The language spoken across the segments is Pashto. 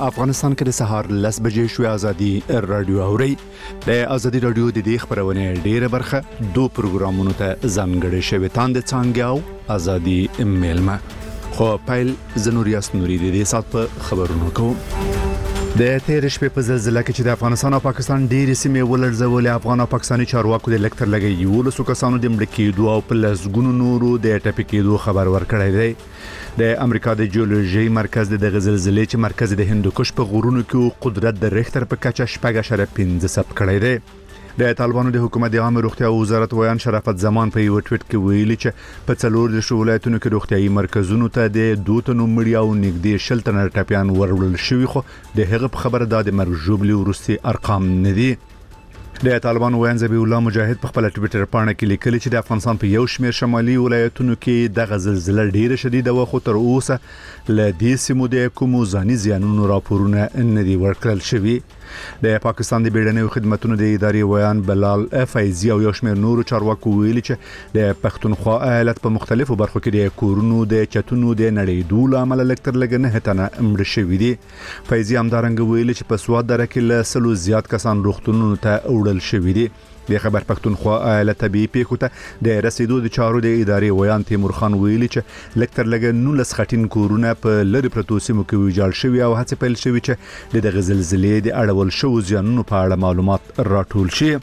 افغانستان کې د سهار 10 بجې شوې ازادي رادیو اوري د ازادي رادیو د دې خبرونه ډیره برخه دوه پروګرامونو ته ځانګړي شوی تاند څنګه او ازادي میلمه خو پایل زنوریاس نوري د دې سات په خبرونو کوم د تیر شپې په زلزلہ کې چې د افغانستان او پاکستان ډېرې سیمې ولړزولې افغان او پاکستاني چارواکو د لکټر لګي یو له کسانو د مړ کېدو او په لسګونو نورو د ټپي کېدو خبر ورکړی دی د امریکا د جیولوژي مرکز د زلزلې چې مرکز د هندوکش په غرونو کې قدرت د ریختر په کچه 5.5 ثبت کړی دی د طالبانو د حکومت د عامه روغتیا وزارت ویان شرافت زمان په یو ټویټ کې ویلي چې په څلور د ولایتونو کې روغتيایي مرکزونو ته د دوتنو مړی او نږدې شلتنه ټپيان ورول شوی خو د هغه په خبره د مرجوب لورستي ارقام نه دي د طالبانو ویان ذبیح الله مجاهد په خپل ټویټر باندې کې لیکلي چې د افغانستان په یو شمېر شمالي ولایتونو کې د زلزلې ډیره شدیده و خو تر اوسه ل دې سیمو د کومو ځاني زیانونو راپورونه نه دي ورکړل شوی د پاکستان د بیړنیو خدماتو د ادارې ویان بلال فیضی او یو شمېر نورو چارواکو ویلي چې د پښتونخوا ایالت په مختلفو برخو کې د کورونو د چتونو د نړیدو لامل لکټر لګنه هتنه امر شوی دی فیضی همدارنګ ویلي چې په سواد دره کې له سلو زیات کسان روغتونونو ته وړل شوی دی د خبر پښتونخوا ایالت طبي پیښو ته د رسیدو د چارو د ادارې ویان تیمور خان ویلي چې لکټر لګنه نو لسخټین کورونه په لری پروتو سیمو کې ویجاړ شوی او هڅه پیل شوی چې د زلزلې د اړول شو زیانونو په اړه معلومات راټول شي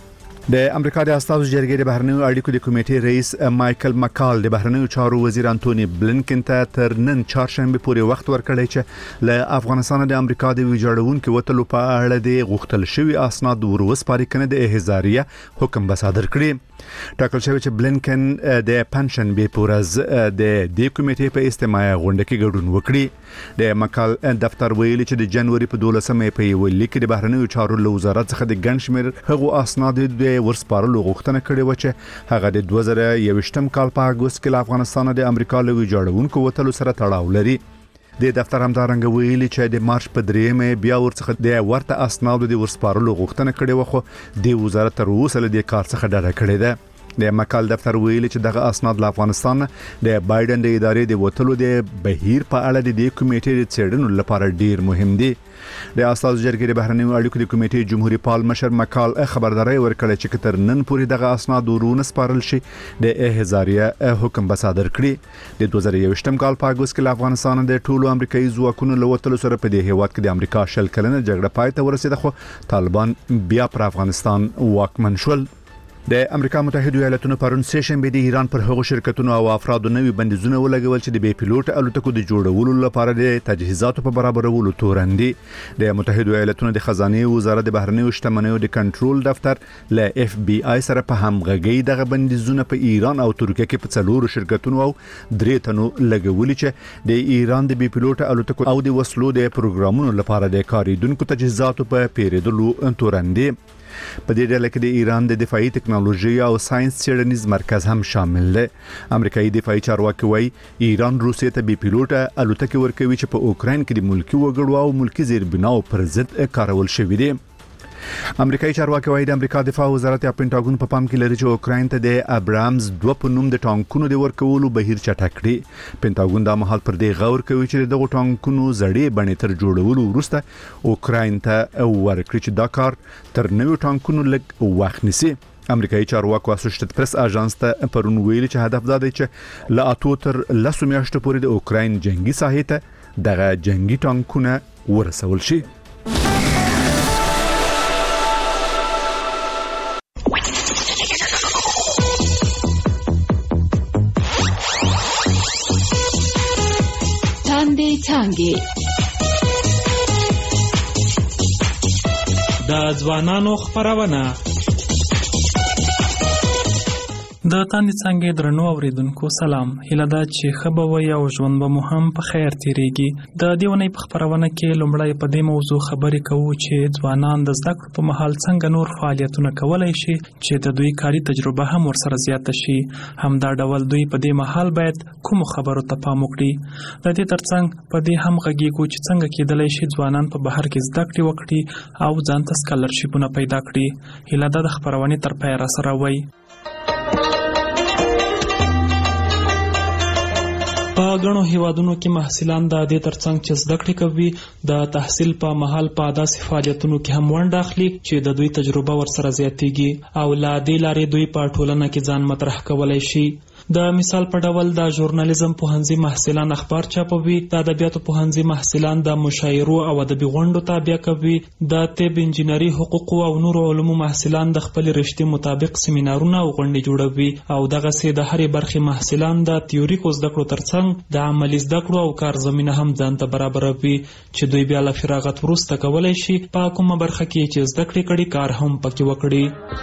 د امریکا د استازو جرګې د بهرنیو اړیکو د کمیټې رئیس مایکل مکال د بهرنیو چارو وزیر انټونی بلنکن ته تر نن چهارشنبه پورې وخت ورکړی چې له افغانستان د امریکا د ویجاړونکو وټلو په اړه د غوښتل شوی اسناد وروسپاري کنه د احزاریه حکم به صادر کړي ټاکل شوی چې بلنکن د پنشن به پورز د دې کمیټې په استماعي غونډه کې ګډون وکړي د مکال دفتر ویلي چې د جنوري په 12مې په یو لیک د بهرنیو چارو وزارت څخه د ګنشمیر هغو اسناد د ورسپارلو غوښتنه کړې و چې هغه د 2021م کال په اگست کې افغانستان د امریکا له ویجاړونکو وټلو سره تړاو لري د دفتر همدارنګ ویلي چې د مارچ په 3مې بیا ورڅخه د ورته اسنادو د ورسپارلو غوښتنه کړې و خو د وزارت تر اوسه له دې کار څخه ډډه کړې ده د مکال دفتر ویلي چې دغه اسناد له افغانستان د بایدن د ادارې د وټلو د بهیر په اړه د دې کمیټې د څېړنو لپاره ډیر مهم دي د استازو جرګې د بهرنیو اړیکو د کمیټې جمهوریت پال مشر مکال خبرداري ورکړه چې تر نن پورې دغه اسناد ورونه سپارل شي د احزاریه حکم به صادر کړي د 2021م کال په اگست کې افغانستان د ټولو امریکایي ځواکونو له وټلو سره په دې هیواد کې د امریکا شل کلنه جګړه پای ته ورسېده خو طالبان بیا پر افغانستان واکمن شول د امریکا متحده ایالاتونو پرون سیشنبه د ایران پر هغو شرکتونو او افرادو نوي بندیزونه ولګول چې د بي پیلوټ الوتکو د جوړولو لپاره د تجهیزاتو په برابرولو تورندي د متحده ایالاتونو د خزانه وزارت د بهرنیو شتمنیو د کنټرول دفتر له اف بي آی سره په همغږي دغه بندیزونه په ایران او ترکیه کې په څلورو شرکتونو او درې تنو لګولي چې د ایران د بي پیلوټ الوتکو او د وسلو د پروګرامونو لپاره د کاریدونکو تجهیزاتو په پیریدلو تورندي په دې ډله کې د ایران د دفاعي ټکنالوژي او ساينس څېړنیز مرکز هم شامل دی امریکایي دفاعي چارواکي وايي ایران روسیې ته بي پیلوټ الوتکې ورکوي چې په اوکراین کې د ملکی وګړو او ملکی زیربناو پر ضد کارول شوې دي امریکایي چارواکي وايي د امریکا دفاع وزارت یا پینټاګون په پام کې لري چې اوکراین ته د ابرامز 2 په نوم د ټانکونو د ورکولو بهیر چټک کړي پینټاګون د مهال پر دې غور کوي چې دغه ټانکونو زړې بڼې تر جوړولو وروسته اوکراین ته ورکړي چې دا کار تر نوو ټانکونو لږ وخت نیسي امریکایي چارواکو اسوسییټډ پریس اژانس ته پرون ویلي چې هدف دا دی چې لا اتو تر 10 میاشتو پورې د اوکراین جنگي ساحې ته دغه جنگي ټانکونه ورسول شي څنګه د ځوانانو خبرونه د تاندې څنګه درنو اوریدونکو سلام هیله ده چې خبروي او ژوند به مو هم په خیر تیریږي د دیونې په خبرونه کې لومړی په دې موضوع خبرې کوو چې ځوانان د زده کړو په مهال څنګه نور فعالیتونه کولای شي چې د دوی کاري تجربه هم ورسره زیاته شي همدا ډول دوی په دې مهال باید کوم خبرو ته پام وکړي د دې ترڅنګ په دې هم غږیږو چې څنګه کېدلای شي ځوانان په بهر کې زده کړې وکړي او ځان ته سکالرشیپونه پیدا کړي هیله ده د خبرونې تر پایه راسره وي په غنو هیوادونو کې محصلان د دې ترڅنګ چې زده کړې کوي د تحصیل په مهال په داسې فعالیتونو کې هم ونډه اخلي چې د دوی تجربه ورسره زیاتېږي او له دې لارې دوی په ټولنه کې ځان مطرح کولی شي. د مثال په ډول د ژورنالیزم پوهنځي محصلان اخبار چاپوي، د ادبیاتو پوهنځي محصلان د مشاعرو او ادبي غونډو تابع کوي، د طب، انجینري، حقوقو او نورو علومو محصلان د خپل رشتې مطابق سیمینارونه او غونډې جوړوي او دغسې د هرې برخې محصلان د تیوریکو زده کړو ترڅنګ د عملي زده کړو او کار زمینه هم ځان ته برابروي چې دوی بیا له فراغت وروسته کولی شي په کومه برخه کې چې زده کړې کړي کار هم پکې وکړي.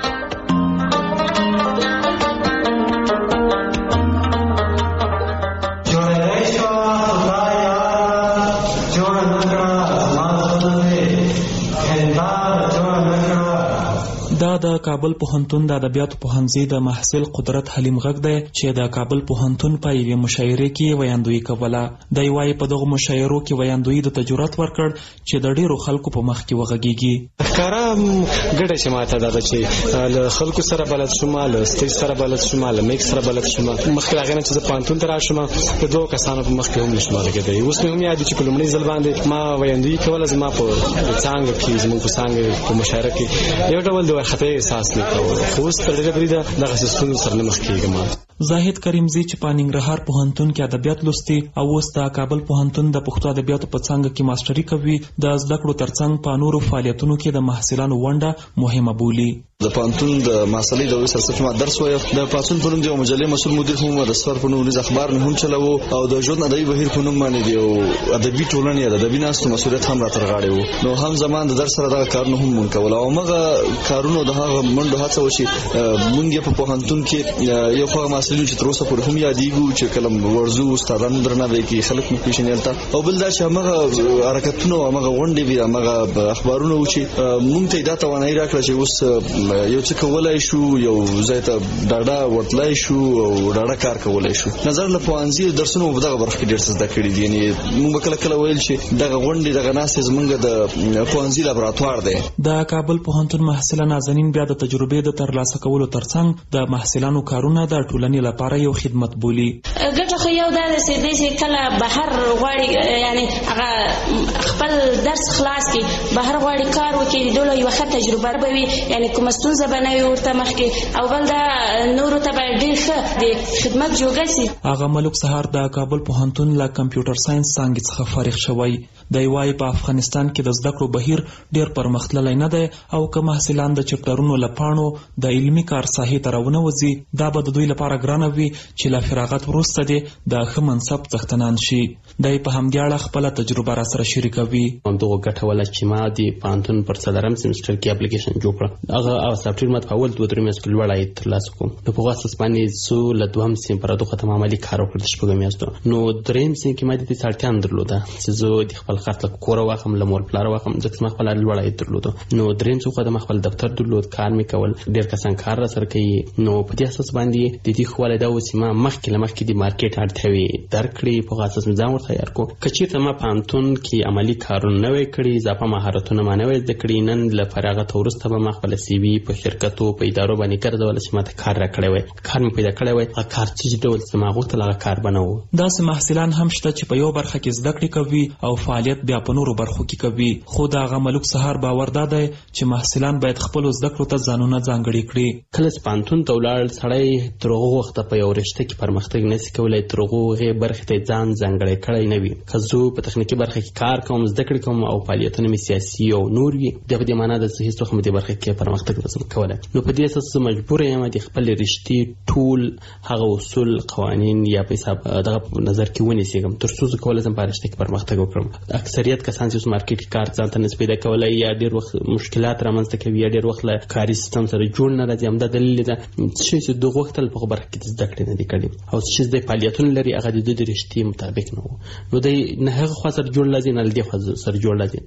دا د کابل پوهنتون د ادبیاتو پوهنځي د محصل قدرت حلیم غږ دی چې د کابل پوهنتون په یوې مشاعرې کې ویاندویي کوله. دی وایي په دغو مشاعرو کې ویاندویي د تجربت ورکړ چې د ډیرو خلکو په مخ کې وغږیږي. ښکاره ګډه چې ماته دا ده چې له خلکو سره بلد شوم، له سټیج سره بلد شوم، له میک سره بلد شوم. مخکې له هغې نه چې زه پوهنتون ته راشم د دوو کسانو په مخ کې هم نشم غږېدی. اوس مې هم یاد دي چې په لومړي ځل باندې ما ویاندویي کوله. زما په څانګه کې زموږ په څانګه په مشاعره کې یو ډول د وارخطۍ احساس مې کوه، خو اوس تر ډېره بریده دغسې ستونزو سره نه مخ کېږم. زاهد کریمزی چې په ننګرهار پوهنتون کې ادبیات لوستي او اوس د کابل پوهنتون د پښتو ادبیاتو په څانګه کې ماسټري کوي، د زده کړو ترڅنګ په نورو فعالیتونو کې د محصلانو ونډه مهمه بولي. د پوهنتون د محصلۍ دورې سرسفي ما درس وایم. د پاڅون په نوم د یو مجلې مسؤل مدیر هم، د سفر په نوم نیز اخبار مې هم چلوو او د ژوند ادبي بهیر په نوم باندې د یو ادبي ټولنې د ادبي ناستو مسؤلیت هم را تر غاړې و. نو هم زمان د درس سره دغه کارونه هم مونږ کول او همغه کارونو د هغه منډو هڅه و چې مونږ یې په پوهنتون کې یو خو محصلین چې تر اوسه پورې هم یادېږو چې کله ورځو استادانو درناوی کوي، خلک مو پېژني هلته. او بل دا چې همغه حرکتونه او همغه غونډې وي، همغه اخبارونه و چې مونږ ته یې دا توانایي راکړه چې اوس یو څه کولای شو، یو ځای ته ډاډه ورتلای شو او ډاډه کار کولای شو. نظر له پوهنځي درسونو په دغه برخه کې ډېر څه زده کړي دي. یعنې مونږ به کله کله ویل چې دغه غونډې دغه ناستې زمونږ د پوهنځي لابراتوار دی. د کابل پوهنتون محصله نازنین بیا د تجربې د ترلاسه کولو ترڅنګ د محصلانو کارونه د ټولنې لپاره یو خدمت بولي. ګټه خو یو دا ده چې داسې کله بهر غواړي، یعنې هغه خپل درس خلاص کړي، بهر غواړي کار وکړي، د دوی یوه ښه تجربه به وي، یعنې کومه ستونزه به نه وي ورته مخکې، او بل دا نورو ته به ډېر ښه د خدمت جوګه شي. هغه ملک سهار د کابل پوهنتون له کمپیوټر ساینس څانګې څخه فارغ شوی. دی وایي په افغانستان کې د زده کړو بهیر ډېر پرمختللی نه دی او که محصلان د چپټرونو له پاڼو د علمي کار ساحې ته راونوځي، دا به د دوی لپاره ګرانه وي چې له فراغت وروسته دې د ښه منصب څښتنان شي. دی په همدې اړه خپله تجربه راسره شریکوي. همدغه ګټه وله چې ما د پوهنتون پر 4 سیمسټر کې اپلیکیشن جوړ کړه. هغه سافټویر ما په اول 2-3 میاشتو کې لوړ عاید ترلاسه کړم. نو په هغه اساس باندې زه له 2م سیم پر دغه ختم عملي کار وکړ د 6 میاشتو. نو 3م سیم کې ما د دې اړتیا نه درلوده چې زه د خپل خرڅ له کوره واخلم، له مور پلار واخلم، ځکه ما خپل لوړ عاید درلوده. نو 3م څخه د خپل دفتر درلود، کار مې کول، ډېر کسان کار را سره کوي. نو په دې اساس باندې د دې خواله دا و چې ما مخکې د مارکیټ اړتیاوې درک کړې، په هغه اساس مې ځان ورته تیار کړو. که چېرته ما پوهنتون کې عملي کارونه نه وی کړي، اضافه مهارتونه ما نه وی زده کړي، نن له فراغت وروسته به ما خپل سی وي په شرکتو په ادارو باندې ګرځوله چې ما ته کار راکړی وی، کار مې پیدا کړی وی. هغه کار چې ډول چې ما غوښتل هغه کار به نه و. داسې محصلان هم شته چې په یو برخه کې زده کړې کوي او فعالیت بیا په نورو برخو کې کوي. خو د هغه ملک سهار باور دا دی چې محصلان باید خپلو زده کړو ته ځانونه ځانګړي کړي. کله چې پوهنتون ته ولاړ سړی تر هغه وخته په یو رشته کې پرمختګ نشي کولی، تر هغې برخې ته ځان ځانګړی کړی نه وي. که زه په تخنیکي برخه کې کار کوم، زده کړې کوم او فعالیتونه مې سیاسي او نور وي، دا په دې معنا ده چې هېڅ وخت مې دې برخه کې پرمختګ نشم کولی. نو په دې اساس زه مجبور یم د خپلې رشتې ټول هغه اصول، قوانین یا په حساب دغه نظر کې ونیسم تر څو زه کولی شم په رشته کې پرمختګ وکړم. اکثریت کسان چې اوس مارکیټ کې کار ځان ته نشي پیدا کولی، یا ډېر وخت مشکلات رامنځته کوي، یا ډېر وخت له کاري سیستم سره جوړ نه راځي. همدا دلیل ده چې دغه وخت په هغه برخه کې زده کړې نه دي کړې او چې د فعالیتونو لري هغه د رشتې مطابق نه و. نو دی نه هغه خوا سره جوړ لازم، نه دې خوا سره جوړ لازم.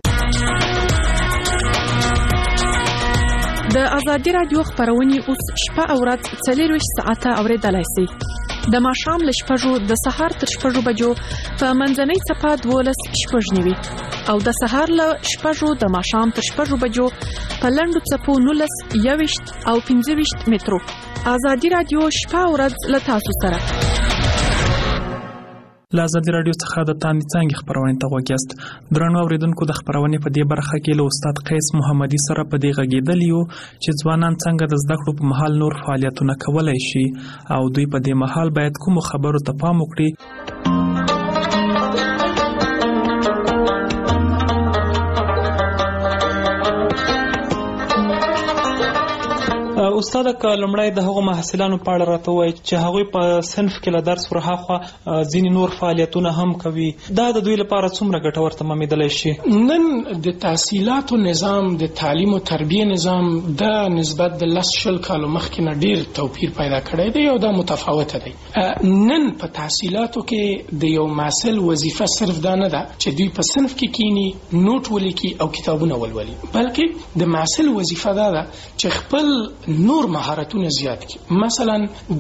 د ازادي راډیو خبرونه اوس شپه او ورځ 24 ساعته اوریدلای شئ. د ماښام له 6 د سهار تر 6 بجو په منځنۍ صفه 12:09 او د سهار له 6 د ماښام تر 6 بجو په لنډو صفو 19 21 او 25 مترو. ازادي راډیو شپه او ورځ له تاسو سره. له ازادي راډیو څخه د تاندې څانګې خپرونې ته غوږ یاست. درنو اورېدونکو، د خپرونې په دې برخه کې له استاد قیس محمدي سره په دې غږېدلي یو چې ځوانان څنګه د زده کړو په مهال نور فعالیتونه کولی شي او دوی په دې مهال باید کومو خبرو ته پام وکړي. استاد، که لومړی د هغو محصلانو په اړه راته ووایي چې هغوی په صنف کې له درس ورهاخوا ځینې نور فعالیتونه هم کوي، دا د دوی لپاره څومره ګټور تمامېدلی شي؟ نن د تحصیلاتو نظام، د تعلیم او تربیه نظام د نسبت د 10 کالو مخکې نه ډیر توپیر پیدا کړی دی او دا متفاوته دی. نن په تحصیلاتو کې د یو محصل وظیفه صرف دا نه ده چې دوی په صنف کې کینی، نوٹ ولیکي او کتابونه ولولي، بلکې د محصل وظیفه دا ده چې خپل نور مهارتونه زیات کړي. مثلا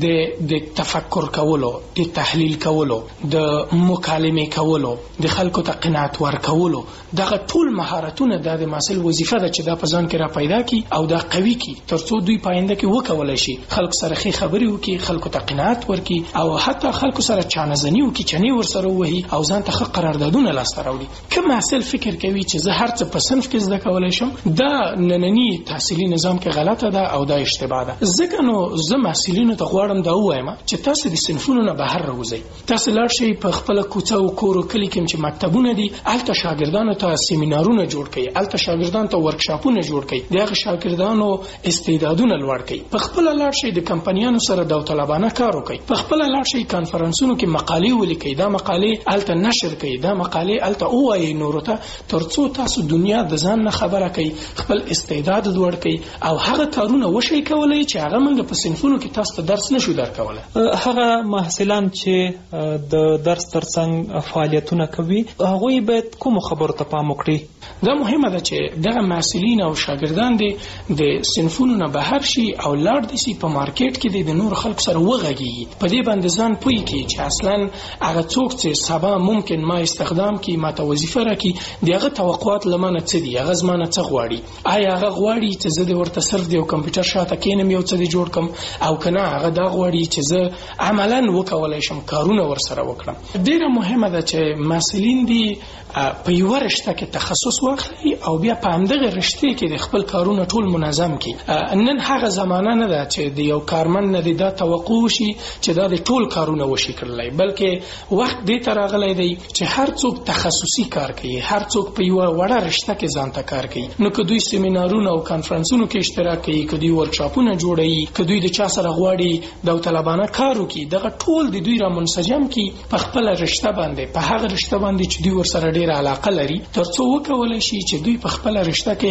د تفکر کولو، د تحلیل کولو، د مکالمه کولو، د خلکو ته قناعت ورکولو، دغه ټول مهارتونه د محصل وظیفه ده چې دا په ځان کې را پیدا کړي او دا قوي کړي ترڅو دوی پاینده کې وکولای شي خلکو سره ښه خبرې وکړي، خلکو ته قناعت ورکړي او حتی خلکو سره چانه‌زني وکړي، چنې ورسره ووهي او ځان ته ښه قراردادونه لاسته راوړي. که محصل فکر کوي چې زه هر څه په صنف کې زده کولی شم، دا نننی تحصیلي نظام کې غلطه ده او دا اشتباه ده. ځکه نو زه محصلینو ته غواړم دا ووایم چې تاسو د صنفونو نه بهر راوځئ، تاسو لاړ شئ په خپله کوڅه او کور او کلي کې چې مکتبونه دي، هلته شاګردانو ته سیمینارونه جوړ کړئ، هلته شاګردانو ته ورکشاپونه جوړ کړئ، د هغه شاګردانو استعدادونه لوړ کړئ. په خپله لاړ شئ د کمپنیانو سره داوطلبانه کار وکړئ، په خپله لاړ شئ کانفرنسونو کې مقالې ولیکئ، دا مقالې هلته نشر کړئ، دا مقالې هلته ووایئ نورو ته، ترڅو تاسو دنیا د ځان نه خبره کړئ، خپل استعداد لوړ کړئ او هغه کارونه وشئ کولای چې هغه موږ په صنفونو کې تاسو ته درس نشو درکولی. هغه محصلان چې د درس ترڅنګ فعالیتونه کوي، هغوی باید کومو خبرو ته پام وکړي؟ دا مهمه ده چې دغه محصلین او شاګردان د صنفونو نه بهر شي او لاړ دي سي په مارکیټ کې د نور خلکو سره وغږیږي، په دې باندې ځان پوي کړي چې اصلا هغه څوک چې سبا ممکن ما استخدام کړي، ما ته وظیفه راکړي، دغه توقعات لمنه څه دي، هغه زمانه څه غواړي، آیا هغه غواړي چې زه د ورته صرف د کمپیوټر شاته کینم یو څه دی جوړ کم، او کنه هغه دا غواړي چې زه عملاً وکولای شم کارونه ورسره وکړم. ډیره مهمه ده چې محصلین دي په یو رشته کې تخصص واخلي او بیا په همدغه رشته کې د خپل کارونه ټول منظم کړي. نن هغه زمانه نه ده چې د یو کارمند نه دا توقع شي چې دا د ټول کارونه وشي کړلای، بلکې وخت دې ته راغلی دی چې هر څوک تخصصي کار کوي، هر څوک په یو وړه رشته کې ځان ته کار کوي. نو که دوی سیمینارونه او کانفرنسونو کې اشتراک کوي، که دوی ورکشاپونه جوړوي، که دوی د چا سره غواړي داوطلبانه کار وکړي، دغه ټول د دوی را منسجم کړي په خپله رشته باندې، په هغه رشته باندې چې دوی ورسره ډېره علاقه لري، ترڅو وکولی شي چې دوی په خپله رشته کې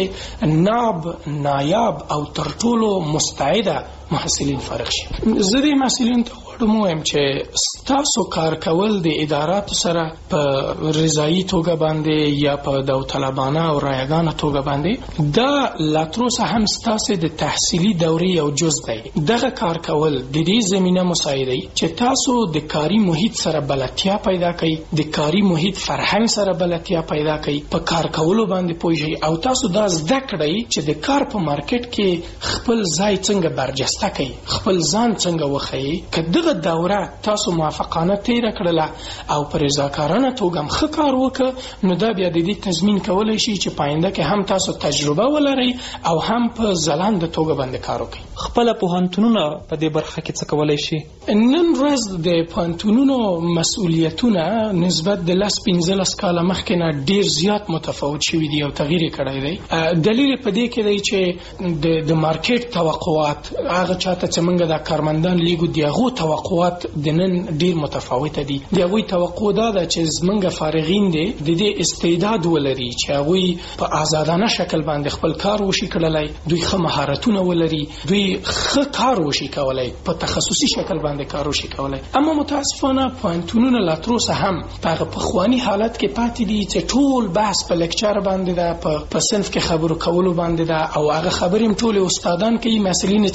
نایاب او تر ټولو مستعده محصلین فارغ شي. زه د محصلینو ته غواړم ووایم چې ستاسو کار کول د اداراتو سره په رضایي توګه باندې یا په داوطلبانه او رایګانه توګه باندې، دا لا تروسه هم ستاسو د تحصیلي دورې یو جز دی. دغه کار کول د دې زمینه مساعدوي چې تاسو د کاري محیط سره بلدتیا پیدا کړئ، د کاري محیط فرهنګ سره بلدتیا پیدا کړئ، په کار کولو باندې پوه شئ او تاسو دا زده کړئ چې د کار په مارکیټ کې خپل ځای څنګه برجسته کړئ، خپل ځان څنګه وښیئ. که دغه دوره تاسو موافقانه تیره کړله او په رضاکارانه توګه هم ښه کار وکړه، نو دا بیا د دې تضمین کولی شي چې پاینده کې هم تاسو تجربه ولرئ او هم په ځلانده توګه باندې کار وکړئ. خپله پوهنتونونه په دې برخه کې څه کولی شي؟ نن ورځ د پوهنتونونو مسؤلیتونه نسبت د 10-15 کاله مخکې نه ډیر زیات متفاوت شوي دي او تغییر یې کړی دی. دلیل په دې کې دی چې د مارکیټ توقعات، هغه چاته چې موږ د کارمندان لیږو، د هغو توقعات د نن ډیر متفاوته دي. د هغوی توقع دا ده چې زموږ فارغین دي د دې استعداد ولري چې هغوی په آزادانه شکل باندې خپل کار وشي کړلی، دوی ښه مهارتونه ولري، دوی ښه کار وشي کولی، په تخصصي شکل باندې کار وشي کولی. اما متاسفانه پوهنتونونه لا تروسه هم په هغه پخواني حالت کې پاتې دي چې ټول بحث په لیکچر باندې ده، په صنف کې خبرو کولو باندې ده او هغه خبرې هم ټولې استادان کوي، محصلین هېڅ کار نه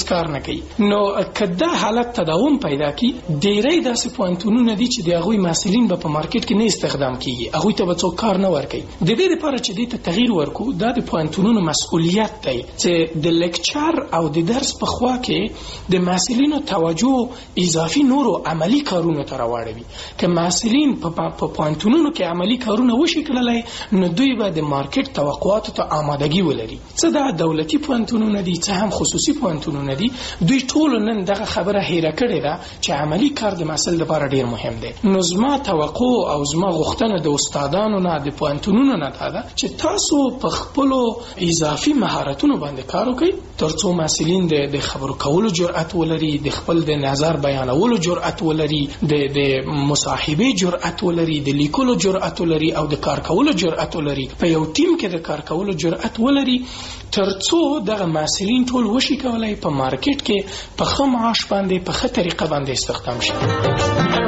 کوي. نو کدا حالت تداوم پیدا کی ډیری داسې پوینټونه دي چې د هغوی محصلین په مارکیټ کې نه استخدام کیږي، هغوی ته به څوک کار نه ورکوي. د دې لپاره چې دې ته تغییر ورکو دا د پوینټونو مسؤلیت دی چې د لیکچر او د درس په خوا کې د محصلینو توجه اضافي نورو عملی کارونو ته راوړوي. که محصلین په پوینټونو کې عملی کارونه وشي کړلای نو دوی به د مارکیټ توقعاتو ته آمادګي ولري. څه دا دولتي پوینټونه دي څه هم خصوصي پوینټونه دي، دوی ټول نن دغه خبره هیره کړې ده چې عملی کار د محصل لپاره ډیر مهم دی. نو زما توقع او زما غوښتنه د استادانو نه د پوینټونو نه ده چې تاسو په خپل اضافي مهارتونو باندې کار وکړئ ترڅو محصلین د خبرو کولو جرأت ولري، د خپل د نظر بیانولو جرأت ولري، د مصاحبه جرأت ولري، د لیکلو جرأت ولري او د کار کولو جرأت ولري، په یو ټیم کې د کار کولو جرأت ولري ترڅو دغه محصلین ټول وشي کولای په مارکیټ کې په ښه معاش باندې په ښه طریقه باندې استخدام شي.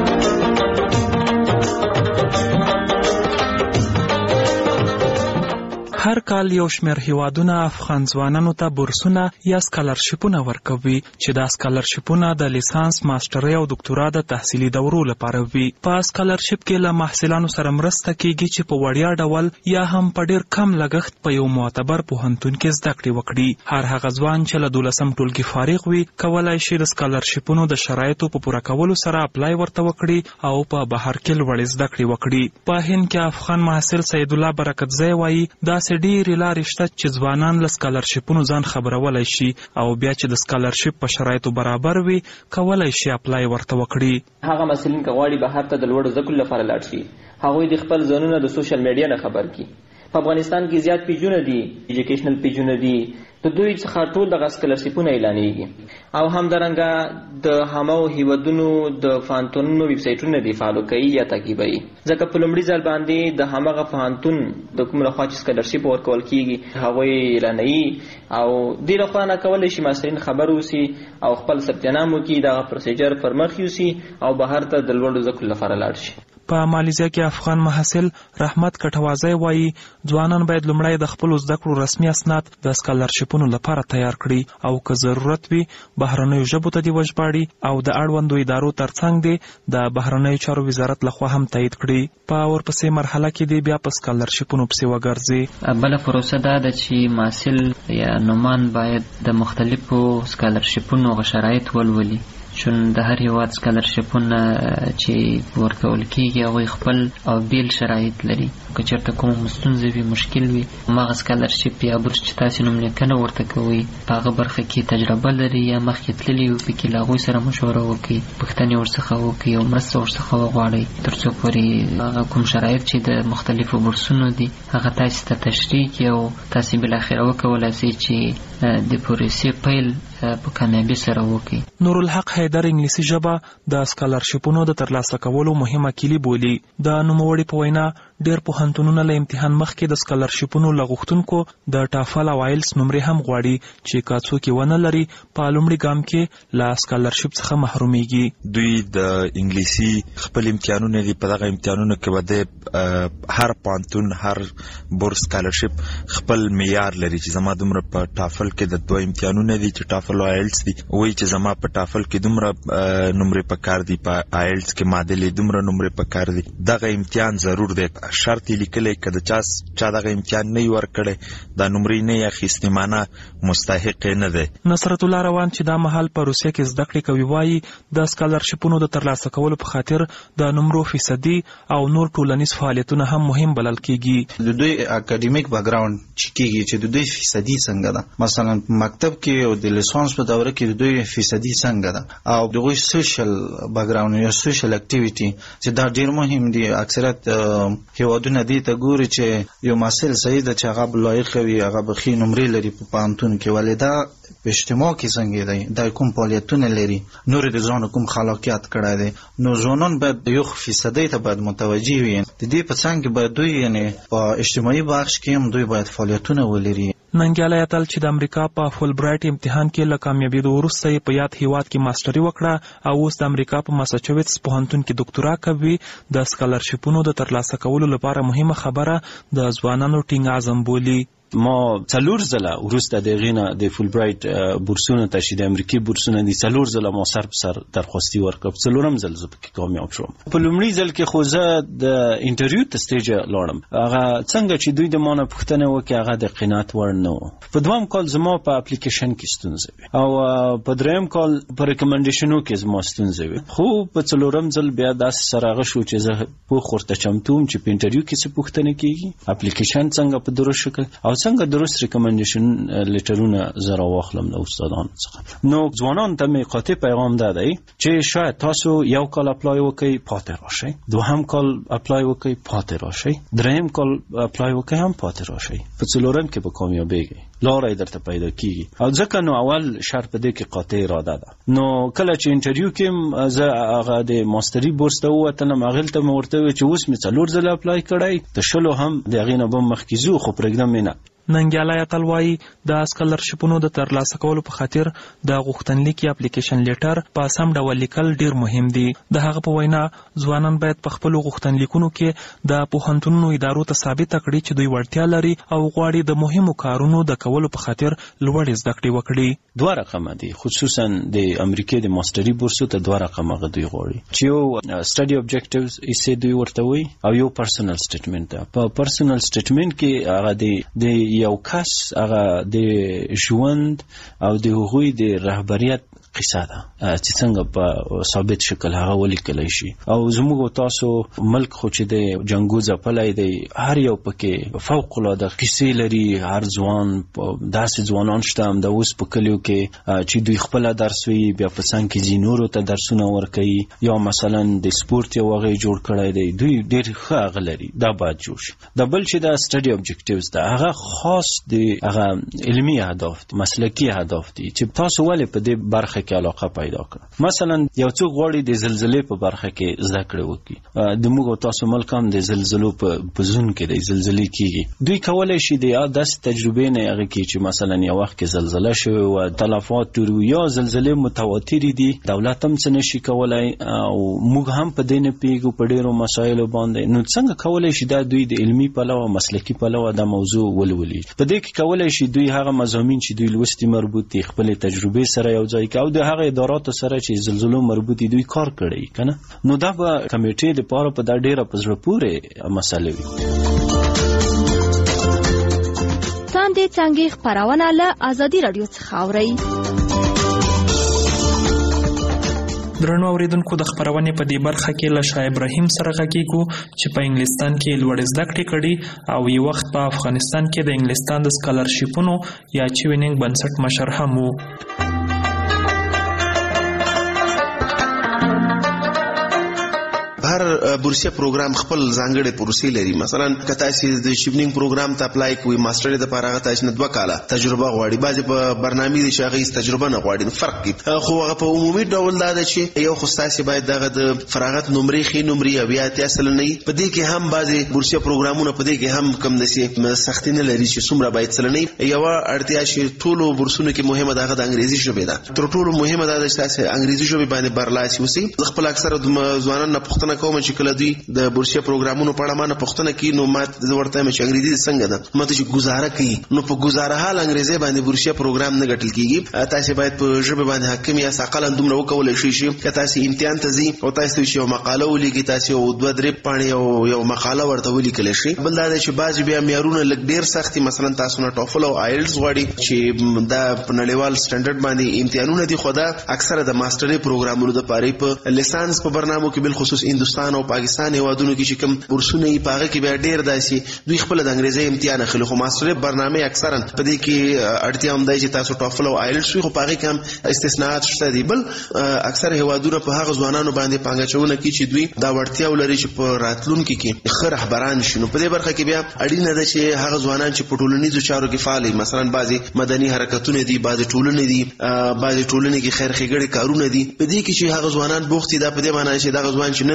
هر کال یو شمېر هیوادونه افغان ځوانانو ته بورسونه یا سکالرشیپونه ورکوي چې دا سکالرشیپونه د لیسانس، ماسترۍ او دکتورا د تحصیلي دورو لپاره وي. په سکالرشیپ کې له محصلانو سره مرسته کیږي چې په وړیا ډول یا هم په ډیر کم لګښت په یو معتبر پوهنتون کې زده کړې وکړي. هر هغه ځوان چې له 12م ټولګي فارغ وي کولای شي د سکالرشیپونو د شرایطو په پوره کولو سره اپلای ورته وکړي او په بهر کې لوړې زده کړې وکړي. په هند کې افغان محصل سید الله برکتزی وایي داسې ډېرې لارې شته چې ځوانان له سکالرشیپونو ځان خبرولی شي او بیا چې د سکالرشیپ په شرایطو برابر وي کولی شي اپلای ورته وکړي. هغه محصلین که غواړي بهر ته د لوړو زده کړو لپاره لاړ شي هغوی د خپل ځانونه د سوشل میډیا نه خبر کړي. په افغانستان کې زیات پیجونه دي، ایجوکیشنل پیجونه دي، د دوی څخه ټول دغه سکالرشیپونه اعلانېږي او همدارنګه د هماغو هیوادونو د پوهنتونونو ویب سایټونه دي فالو کوي یا تعقیبوي، ځکه په لومړي ځل باندې د هماغه پوهنتون د کوم لخوا چې سکالرشیپ ورکول کیږي هغوی اعلانوي او دې لخوا نه کولی شي محصلین خبر اوسي او خپل ثبت نام وکړي، دغه پروسیجر پر مخ یوسي او بهر ته د لوړو زده کړو لپاره لاړ شي. په مالیزیا کې افغان محصل رحمت کټوازی وایي ځوانان باید لومړی د خپلو زده کړو رسمي اسناد د سکالرشیپونو لپاره تیار کړي او که ضرورت وي بهرنیو ژبو ته دې وژباړي او د اړوندو ادارو ترڅنګ دې د بهرنیو چارو وزارت لخوا هم تایید کړي. په ورپسې مرحله کې دې بیا په سکالرشیپونو پسې وګرځي. بله پروسه دا ده چې محصل یا نومان باید د مختلفو سکالرشیپونو شرایط ولولي، چون د هر هیواد سکالرشیپونه چې ورکول کیږي هغوی خپل او بیل شرایط لري. که چېرته کومه ستونزه وي، مشکل وي، هماغه سکالرشیپ یا بورس چې تاسې نوم لیکنه ورته کوئ په هغه برخه کې تجربه لري یا مخکې تللي وي پکې له هغوی سره مشوره وکړئ، پوښتنې ورڅخه وکړئ او مرسته ورڅخه وغواړئ تر څو پورې هغه کوم شرایط چې د مختلفو بورسونو دي هغه تاسې ته تشریح کړي او تاسې بالاخره وکولی شئ چې د پروسې پیل په کامیابی سره وکړي. نورالحق حیدر انګلیسي ژبه د سکالرشیپونو د ترلاسه کولو مهمه کیلي بولي. د نوموړي په وینا ډېر پوهنتونونه له امتحان مخکې د سکالرشیپونو له غوښتونکو د ټافل او آیلس نمرې هم غواړي چې که څوک یې ونه لري په لومړي ګام کې له سکالرشیپ څخه محرومیږي. دوی د انګلیسي خپل امتحانونه دي، په دغه امتحانونو کې به د هر پوهنتون هر بورس سکالرشیپ خپل معیار لري چې زما دومره په ټافل کې د دوه امتحانونه دي چې ټافل او آیلس دي، وایي چې زما په ټافل کې دومره نمرې پکار دي، په آیلس کې معادلې دومره نمرې پکار دي. دغه امتحان ضرور دی، شرط یې لیکلی که د چا دغه امتحان نه وي ورکړی دا نمرې نه یې اخیستې معنه مستحق یې نه دی. نصرت الله روان چې دا مهال په روسیه کې زده کړې کوي وایي د سکالرشیپونو د ترلاسه کولو په خاطر د نمرو فیصدي او نور ټولنیز فعالیتونه هم مهم بلل کیږي. د دوی اکاډمیک بیکګراوند چې کیږي چې د دوی فیصدي څنګه ده، مثلا مکتب کې او د لیسانس په دوره کې د دوی فیصدي څنګه ده او دغه سوشل بیکګراوند یا سوشل اکټیویټي چې دا ډیر مهم دي. اکثریت هیوادونه دې ته ګوري چې یو محصل صحیح ده چې هغه لایق وي، هغه به ښې نمرې لري په پوهنتون کې، ولې دا په اجتماع کې څنګه دی، دا کوم فعالیتونه لري، نور د ځان کوم خلاقیت کړی دی. نو ځوانان باید یو فیصدي ته باید متوجه وي. د دې په څنګ کې باید دوی یعنی په اجتماعي بخش کې هم دوی باید فعالیتونه ولري. ننګیالی اتل چې د امریکا په فول برایټ امتحان کې له کامیابېدو وروسته یې په یاد هیواد کې ماسټري وکړه او اوس د امریکا په ماساچوټس پوهنتون کې دکتورا کوي. د سکالرشیپونو د ترلاسه کولو لپاره مهمه خبره د ځوانانو ټینګ عزم بولي. ما 4 ځله وروسته د غینه د فول برایټ بورسونو ته چې د امریکای بورسونه دي 4 ځله ما سر په سر درخواستي ورکړ 4 ځل زه پکې کامیاب شوم. په لومړي ځل کې خو زه د انټرویو ته سټیج لاړم هغه څنګه چې دوی د مانه پوښتنه وکړه هغه د قناعت وړ نه و. په دوام کال زما په اپلیکیشن کې ستونزه وي او په دریم کال په ریکمنډیشنو کې زما ستونزه وي. خو په 4 ځل بیا داسې سره شو چې زه په خورته چمتوم چې په انټرویو کې څه پوښتنه کیږي اپلیکیشن څنګه په درست شکل او څنګه درست ریکمنډیشن لیټرونه زرا واخلم له استادانو څخه. نو ځوانان ته مې قاطع پیغام دی چې شاید تاسو یو کال اپلای وکړئ پاتې راشئ، دوهم کال اپلای وکړئ پاتې راشئ، دریم کال اپلای وکړئ هم پاتې راشئ، په څلورم کې به کامیابیږئ، لارې درته پیدا کیږي. او ځکه نو اول شرط په دې کې قاطع اراده ده. نو کله چې انټرویو کې زه هغه د ماستري بورس ته ووتلم هغې ته مې ورته وویل چې اوس مې 4 ځله اپلای کړی د 20 هم د هغې نه به مخکې ځو خو پرېږدم یې نه. ننګیالی اتل وایي د سکالرشپونو د ترلاسه کولو په خاطر د غوښتنلیک یا اپلیکیشن لیټر په سم ډول لیکل ډیر مهم دي. د هغه په وینا ځوانان باید په خپلو غوښتنلیکونو کې د پوهنتونونو ادارو ته ثابته کړي چې دوی وړتیا لري او غواړي د مهمو کارونو د کولو په خاطر لوړې زده کړې وکړي. 2 رقمه دي، خصوصا د امریکای د ماستري بورسو ته 2 رقمه دوی غواړي چې یو سټډي اوبجیکټیوز یې دوی ورته وي او یو پرسنل سټیټمنټ ده. په پرسنل سټیټمنټ کې هغه د یو کس هغه د ژوند او د هغوی د رهبریت قصه ده چې څنګه په ثابت شکل هغه ولیکلی شي. او زموږ تاسو ملک خو چې د جنګو ځپلی دی هر یو پکې فوق العاده قصې لري. هر ځوان داسې ځوانان شته هم د اوس په کلیو کې چې دوی خپله درس وي بیا په څنګ کې ځي نورو ته درسونه ورکوي یا مثلا د سپورت یو هغه جوړ کړی دی دوی ډېر ښه هغه لري دا باید جوړ شي. د بل چې دا سټډي اوبجیکټیوز ده هغه خاص د هغه علمي اهداف دي مسلکي اهداف دي چې تاسو ولې په دې برخه کې علاقه پیدا کړه. مثلا یو څوک غواړي د زلزلې په برخه کې زده کړې وکړي د موږ تاسو ملک هم د زلزلو په زون کې د زلزلې کیږي دوی کولای شي د داسې تجربې نه هغه کې چې مثلا یو وخت کې زلزله شوې او تلفات ټول یا زلزلې متواتر دي دولت هم څه نشي کولای او موږ هم په دې نه پیږو په ډیرو مسایلو باندې. نو څنګه کولای شي دا دوی د علمي پلوه مسلکي پلوه د موضوع ولولي. په دې کې کولای شي دوی هغه مضامین چې دوی لوستي مربوط دي خپل تجربې سره یو ځای کوي او هغه ادارات سره چې زلزلو مربوط دي دوی کار کړی کنه. نو دا به کمیټې د پاره په دا ډیره په زړه پورې مسله وي. تاندې څنګه خبرونه له ازادي رادیو څخه اوري. درنو اوریدونکو د خبرونې په دې برخه کې له شاه ابراهیم سره غږیږو چې په انګلستان کې لوړ زده کړې کړي او یو وخت په افغانستان کې د انګلستان د سکالرشپونو یا چوینینګ بنسټ مشر هم وو. هر بورسیه پروګرام خپل ځانګړي پروسې لري. مثلا که تاسو د شیپنینګ پروګرام ته اپلای کوئ ماستر د لپاره هغه تاسو نه 2 کاله تجربه غواړي. بعضي په برنامه دي چې هغه تجربه نه غواړي فرق کوي. خو هغه په عمومي ډول دا ده چې یو خو تاسو باید دغه د فراغت نمرې خې نمرې او بیا تاسو نه په دې کې هم بعضي بورسیه پروګرامونه په دې کې هم کم نشي سختي نه لري چې څومره باید سلنې یو اړتیا چې ټولو بورسونو کې مهمه ده د انګریزي ژبه ده. تر ټولو مهمه ده چې تاسو انګریزي ژبه باندې برلاسي اوسئ. خپل اکثره ځوانان نه پوښتنه کوم چې کله دوی د بورسیه پروګرامونو په اړه ما پوښتنه کوي نو ما ورته چې انګریزي څنګه ده ماته چې گزاره کوي نو په گزاره حال انګریزي باندې بورسیه پروګرام نه ګټل کیږي. تاسو باید په ژبه باندې حاکم یا ساقل اندومره وکولای شئ چې تاسو امتحان ته ځئ او تاسو یو مقاله ولیکئ تاسو 2-3 پاڼې او یو مقاله ورته ولیکل شي. بل دا چې بعضی بیا معیارونه لږ ډیر سختي مثلا تاسو نه ټوفل او آیلټس غواړي چې دا په نړیوال سټانډرډ باندې امتحانونه دي. خو دا اکثره د ماستري پروګرامونو د پاره په لیسانس په برنامو کې بل خصوص هندستان او پاکستان هیوادونو کې چې کوم بورسونه یې پاغه کې بیا ډیر داسي دوی خپل د انګریزي امتحان اخلي. خو ماستري برنامه اکثرا په دې کې اړتیا هم دی چې تاسو ټوفل او آیلټس خو پاغه کې هم استثناءات شته دي. بل اکثر هیوادونو په هغه ځوانانو باندې پانګچونه کوي چې دوی دا وړتیا ولري چې په راتلونکو کې ښه رهبران شي. نو په دې برخه کې بیا اړینه ده چې هغه ځوانان چې په ټولنیزو چارو کې فعال دي مثلا بعضي مدني حرکتونه دي بعضي ټولنې دي بعضي ټولنې کې خیر ښېګړې کارونه دي په دې کې چې هغه ځوانان بوختي دا په دې معنی چې دا ځوان چې نن په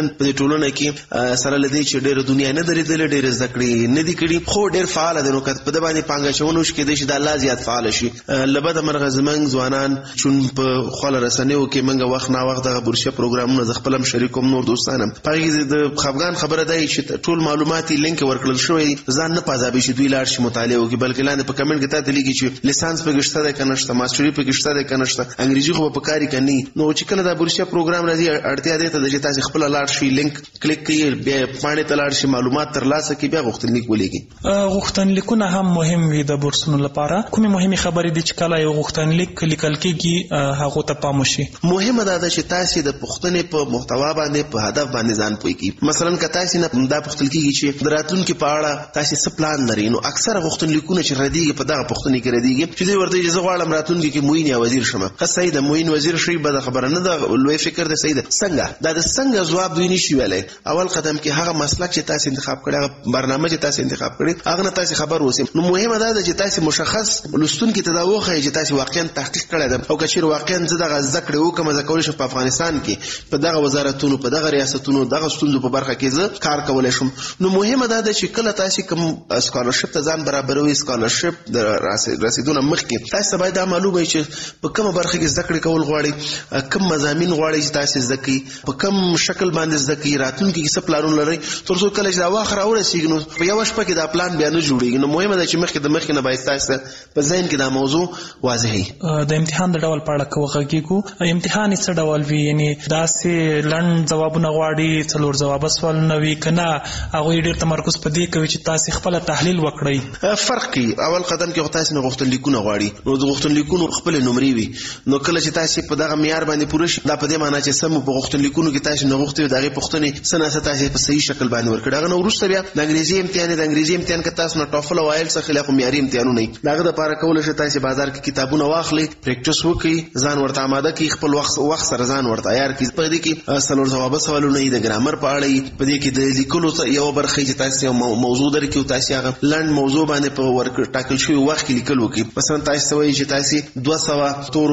ټولنه کې سره لدی چې ډېر دنیا نه درېدل ډېر زده کړې نه دي کړي خو ډېر فعال دي نو کته په باندې پانګه چونو شي کې د الله زیات فعال شي لبد مرغ زمنګ ځوانان چون په خپل رسنیو کې منګه وخت نه وخت د بورسیا پروګرامونو ز خپلم شریکوم نور دوستانم پاره د خفغان خبره دی چې ټول معلوماتي لینک ورکړل شوی ځان نه پازابي شي دوی لاړ شي مطالعه وکړي بلکې لاندې په کمنټ کې ته لیکي چې لیسانس په گشته ده کنهشته ماستری په گشته ده کنهشته انګریزي خو په کاری کني نو چې کله دا بورسیا پروګرام راځي اړتیا ده چې تاسو خپل لاړ شي لینک کلیک کړئ بیا باندې تلاړ شي معلومات ترلاسه کړئ بیا غوښتنلیک ولېږي غوښتنلیکونه هم مهم وي د بورسونو لپاره کومه مهمه خبرې دي چې کله یو غوښتنلیک لیکل کېږي هغه ته پام وشي مهمه ده چې تاسو د پښتنې په محتوا باندې په هدف باندې ځان پوي کی مثلا که تاسو نه دا پښتل کېږي چې دراتون کې پاړه تاسو څه پلان لرئ نو اکثر غوښتنلیکونه چې ردیږي په دغه پښتنې کې ردیږي چې دوی ورته اجازه غواړم راتون کې موین یا وزیر شمه قصې د موین وزیر شي به خبره نه ده لوی فکر ده سید څنګه دا د څنګه جواب دوی نشي ویلای اول قدم کې هغه مسلک چې تاسو انتخاب کړی برنامه چې تاسو انتخاب کړی هغه نه تاسو خبر اوسئ نو مهمه ده چې تاسو مشخص لستون کې تداوخه چې تاسو واقعا تحقیق کړی ده او کچیر واقعا زده ذکر وکم ز کول شي په افغانستان کې په دغه وزارتونو په دغه ریاستونو دغه ستونزو په برخه کې زه کار کولای شم نو مهمه ده چې کله تاسو کوم سکالرشپ ته ځان برابروي سکالرشپ د رسیدونه مخکې تاسو باید دا معلومه چې په کومه برخه کې زده کړې کول غواړي کوم مضامین غواړي چې تاسو زده کړئ په کوم شکل باندې زده کړئ راتلونکي کې څه پلانونه لرئ تر څو کله چې دا واخره ورسیږي نو په یو شپه کې دا پلان بیا نه جوړیږي نو مهمه ده چې مخکې نه باید تاسو په ذهن کې دا موضوع واضح وي د امتحان د ډول په اړه کوغږیږو امتحان څه ډول وي یعنی داسې لنډ جوابونه غواړي څلور جواب سوال نه وي کنه هغه ډېر تمرکز په دې کوي چې تاسو خپل تحلیل وکړئ فرق کوي اول قدم کې تاسو نه غوښتنلیکونه غواړي نو د غوښتنلیکونو خپل نمرې وي نو کله چې تاسو په دغه معیار باندې پوره شي دا په دې معنی چې سم په غوښتنلیکونو کې تاسو نه غوښتي دغه پښتنې سناسه تاسو په صحیح شکل باندې ورکړه هغه نو ورسته بیا د انګریزي امتحان کې تاسو نه ټافل او آیل څخه خلاف معیاري امتحانونه نه دغه د لپاره کول شي تاسو بازار کې کتابونه واخلي پریکټیس وکړي ځان ورته آماده کړئ خپل وخت سره ځان ورته عیار کړئ په دې کې څلور جواب سوالونه د ګرامر په اړه په دې کې د لیکلو یو برخه چې تاسو موضوع درکې تاسو هغه لنډ موضوع باندې په ورک ټاکل شوی وخت کې لیکل وکړي مثلا تاسو وایي چې تاسو 200 تورو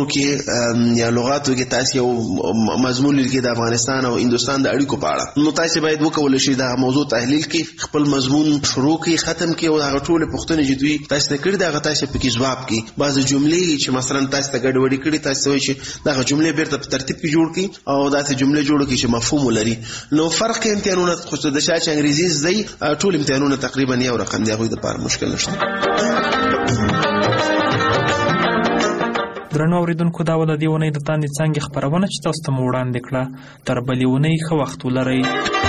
کې یا لغاتو کې تاسو یو مضمون لیکي د افغانستان او هندستان د اړیکو په اړه نو تاسو باید وکول شي دا موضوع تحلیل کړئ خپل مضمون شروع کړئ ختم کړئ او هغه ټول پوښتنې چې دوی تاسو ته کړي دا تاسو په کې جواب کړئ بعض جملې چې مثلا تاسو ته ګډوډي کړي تاسو وایي چې دا جملې بیرته په ترتیب کې جوړ کړئ او دا جملې جوړ کړئ چې مفهوم ولري نو فرق کې امتحانونه خو د شاته انګریزي زئی ټول امتحانونه تقریبا یو رقم دی هغه د لپاره مشکل نشته درنو اوریدونکو دا ول دی ونې د تاندې څنګه خبرونه چې تاسو ته وړاندې کړه تر بلې ونې خو وخت ولرئ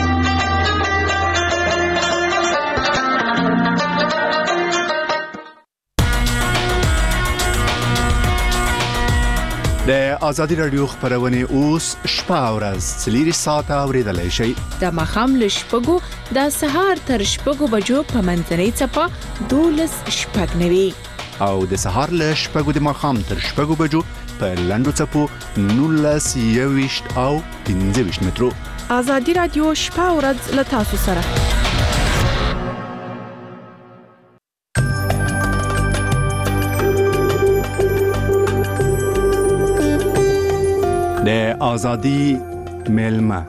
د ازادي رادیو خبرونه اوس شپه او ورځ 3 ساعته اوریدلای شئ د مخام لشپګو د سهار تر شپګو بجو په منځنۍ چپه 12 شپږ او د سهار له شپږو د مخام تر شپږو بجو په لندو چپو 19 او 15 مترو ازادي رادیو شپه او ورځ له تاسو سره د ازادي ملما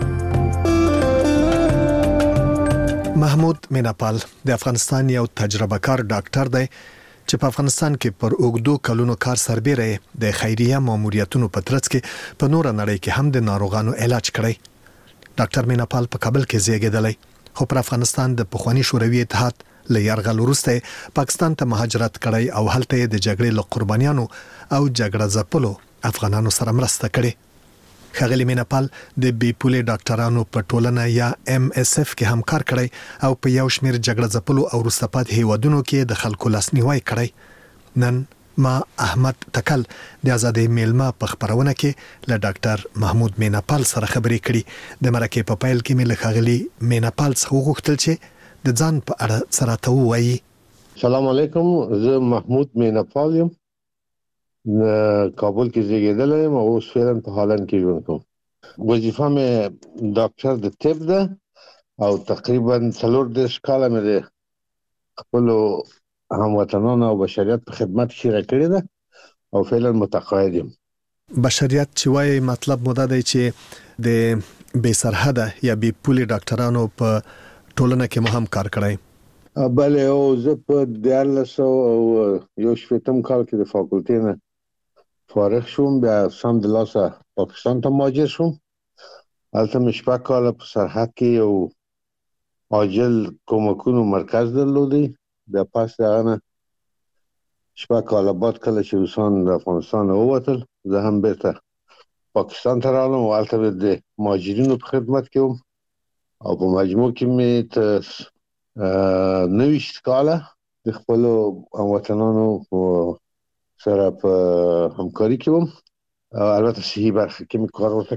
محمود میناپال د افغانستان یو تجربه کار ډاکټر دی چې په افغانستان کې پر اوګدو کلونو کار سربېره د خیریه ماموریتونو په ترڅ کې په نور نړۍ کې هم د ناروغانو علاج کړی ډاکټر میناپال په کابل کې زیږیدلی خو پر افغانستان د پخوانی شوروي اتحاد له یرغل وروسته پاکستان ته مهاجرت کړی او هلته د جګړې له قربانیانو او جګړه ځپلو افغانانو سره مرسته کړې خغلی میناپال د بي پولې ډاکټرانو په ټولنه یا MSF کې هم کار کړی او په یو شمیر جګړه ځپلو او وروسته هیوادونو کې د خلکو لاسنیوي کړی نن ما احمد تکل د ازادي میلما په خبرونه کې له ډاکټر محمود میناپال سره خبرې کړې د مرکه په پایل کې مل خغلی میناپال څخه غوښتل چې د ځان په اړه سره ته وایي السلام علیکم زه محمود میناپال یم کابل کې زیږیدلی یم او اوس فعلا په هالند کې ژوند کوم وظیفه مې ډاکټر د طب ده او تقریبا 14 کاله مې د خپلو هموطنانو او بشریت په خدمت کې تېره کړې ده او فعلا متقاعد یم بشریت چې وایي مطلب مو دا دی چې د بې سرحده یا بې پولې ډاکټرانو په ټولنه کې مهم کار کړی. بله او زه په 1991 کال کې د فاکولټې نه فارغ شوم، بیا سم د لاسه پاکستان ته مهاجر شوم. هلته مې 6 کاله په سرحد کې یو عاجل کومکونو مرکز درلودی. بیا پس د هغه نه 6 کاله بعد کله چې روسان د افغانستان ووتل، زه هم بیرته پاکستان ته راغلم او هلته د مهاجرینو په خدمت کې وم او په مجموع کې مې 90 کاله د خپلو هموطنانو سره په همکاري کې وم. البته صحي برخه کې مې کار ورته